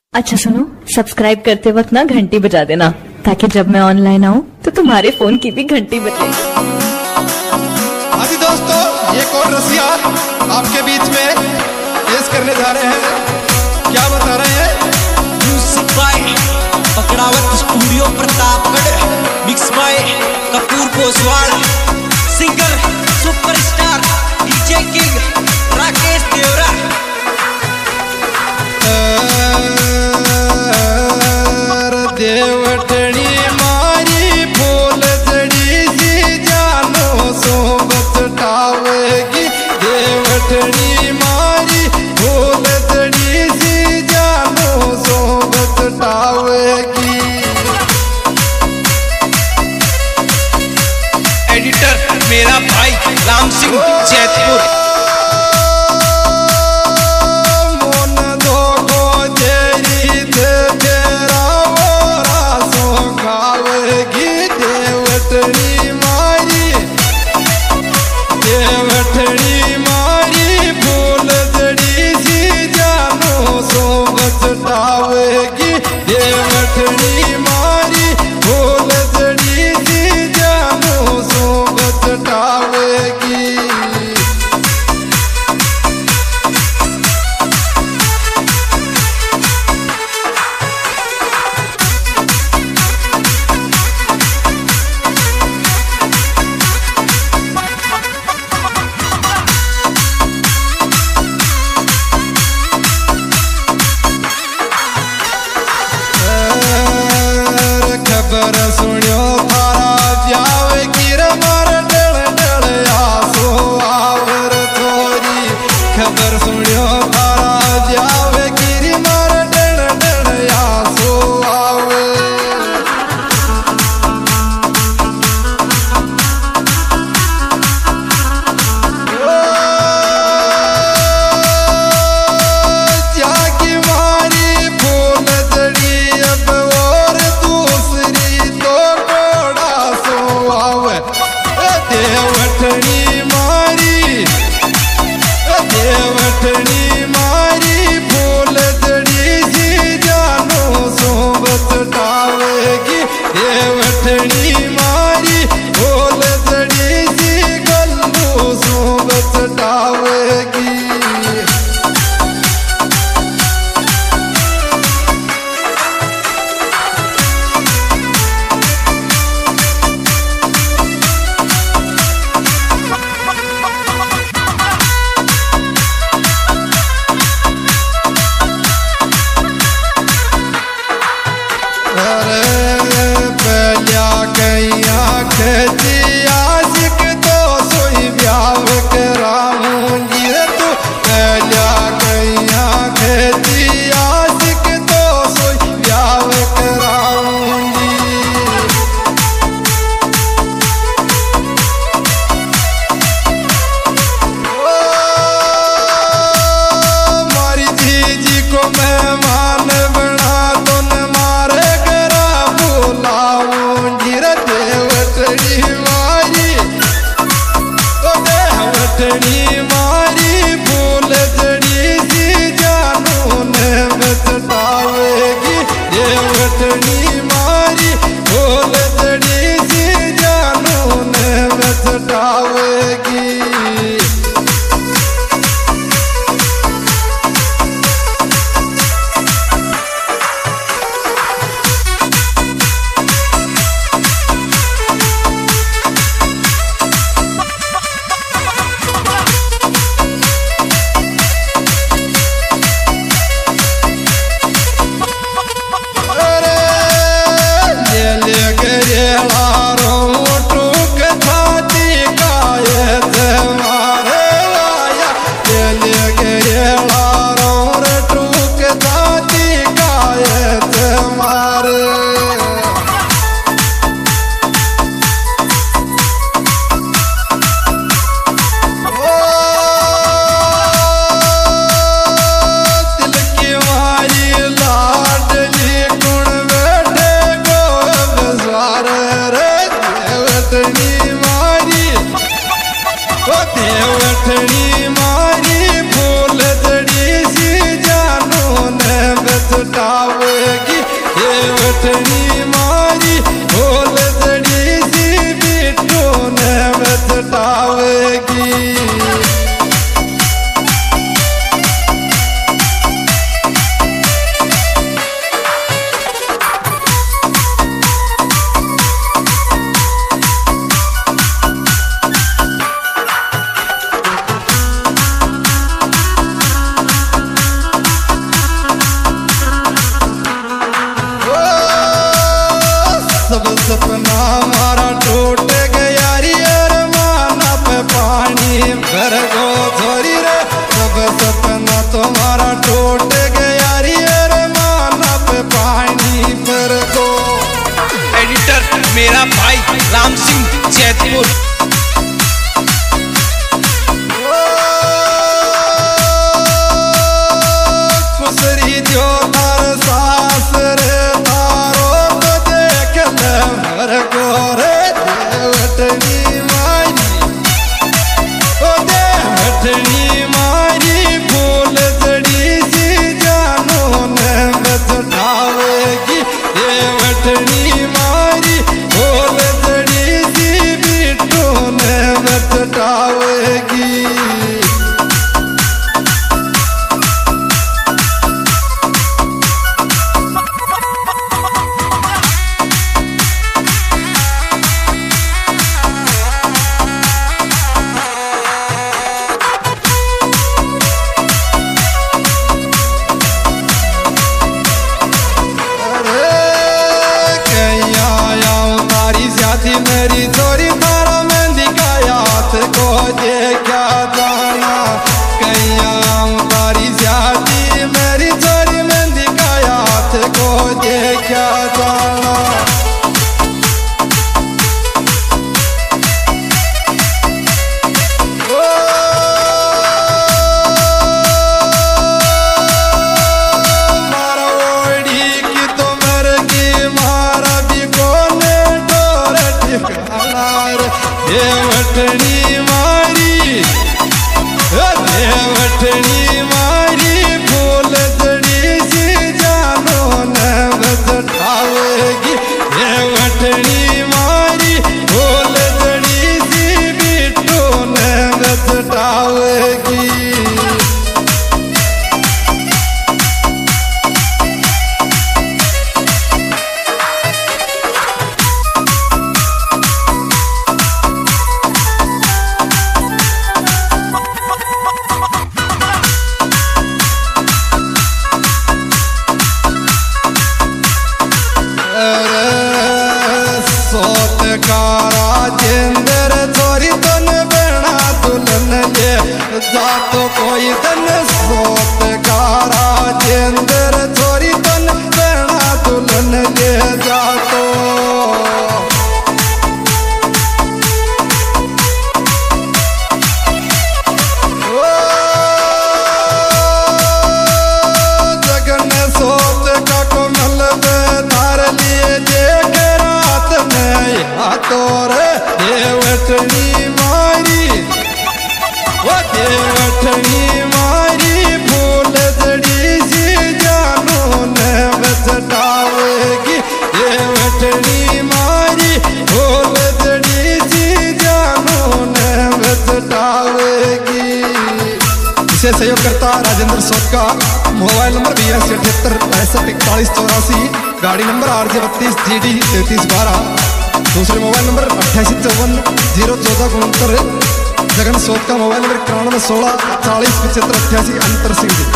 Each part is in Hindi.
अच्छा सुनो, सब्सक्राइब करते वक्त ना घंटी बजा देना ताकि जब मैं ऑनलाइन आऊँ तो तुम्हारे फोन की भी घंटी बजे। हाँ जी दोस्तों, एक और रसिया आपके बीच में पेश करने जा रहे हैं। क्या बता रहे हैं? Music by Pakdawat studio Pratapgarh, mix by Kapoor Poswal, singer superstar DJ king Rakesh Devra. देवटनी मारी फूल जड़ी सी जानो सोबत टावेगी। देवटनी मारी फूल जड़ी सी जानो सोबत टावेगी। एडिटर मेरा भाई राम सिंह जैतपुर। देवटनी मारी फूल जड़ी सी जानो सोबत टावेगी। देवटनी मारी फूल जड़ी सी जानो सोबत टावेगी। खबर सुनियो थारा ब्याह की रमर डल डल आसो आवर थोरी। खबर सुनियो थारा ब्याह की रमर डल डल आसो आवे। त्यागी मारी फूल जड़ी अब और दूसरी तो कोड़ा सो आवे। देवटनी मारी, देवटनी मारी फूल जड़ी सी जानो सोबत टावेगी। देवटनी मारी फूल जड़ी सी गल्लू सोबत टावेगी। खेती आशिक तो सोई ब्याह कराऊंगी रे तू। पहलिया कैया खेती आशिक तो सोई ब्याह कराऊंगी। मारी जीजी को मेहमान बना तो न मारे करा बुलाऊंगी रे। देवटनी मारी, ओ देवटनी मारी फूल जड़ी सी जानो नेमत टावेगी। देवटनी मारी फूल जड़ी सी जानो नेमत टावेगी। देवटनी मारी फूल जड़ी सी जानो ने बचटाव। क्या जाना। देवठनी मारी फूल जड़ी सी जानो न बसटावेगी। देवठनी मारी फूल जड़ी सी बिट्टू न बसटावेगी। राजेंद्र चोरी तन बेड़ा दुल्हन ले जा तो कोई तन सोत का। राजेंद्र चोरी तन बेड़ा दुल्हन ले जा तो जगन सोत का कोमल धार लिए जे के रात में तोर देवठनी मारी वो देवठनी मारी फूल जड़ी सी जानो न बसटावेगी। देवठनी मारी फूल जड़ी सी जानो न बसटावेगी। इसे सहयोग करता राजेंद्र सोत का मोबाइल नंबर 8278 गाड़ी नंबर RJ32 GD 3312। दूसरे मोबाइल नंबर 8854 जगन सोत का मोबाइल नंबर 9116 40 75 88 अंतर सिंह जी।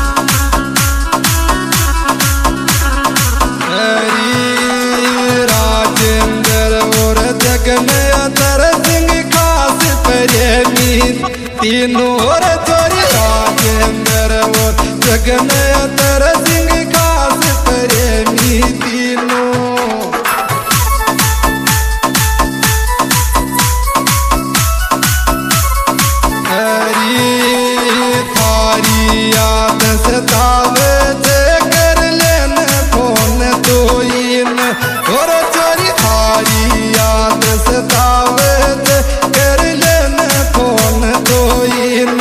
राजेंद्र और जगन अंतर सिंह खास प्रेमी तीनों और चोरी। राजेंद्र और जगन अंतर सिंह खास प्रेमी तीनों। सतावे से कर लेने फोन तो इन और चोरी थारी याद सतावे से कर लेने फोन तो इन।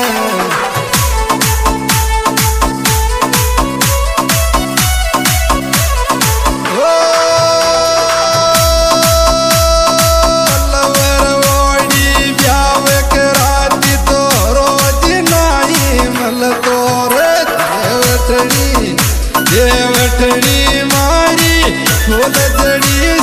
लवर ओडी ब्याह कराती तो रोज नाई मल तो देवठनी मारी फूल जड़ी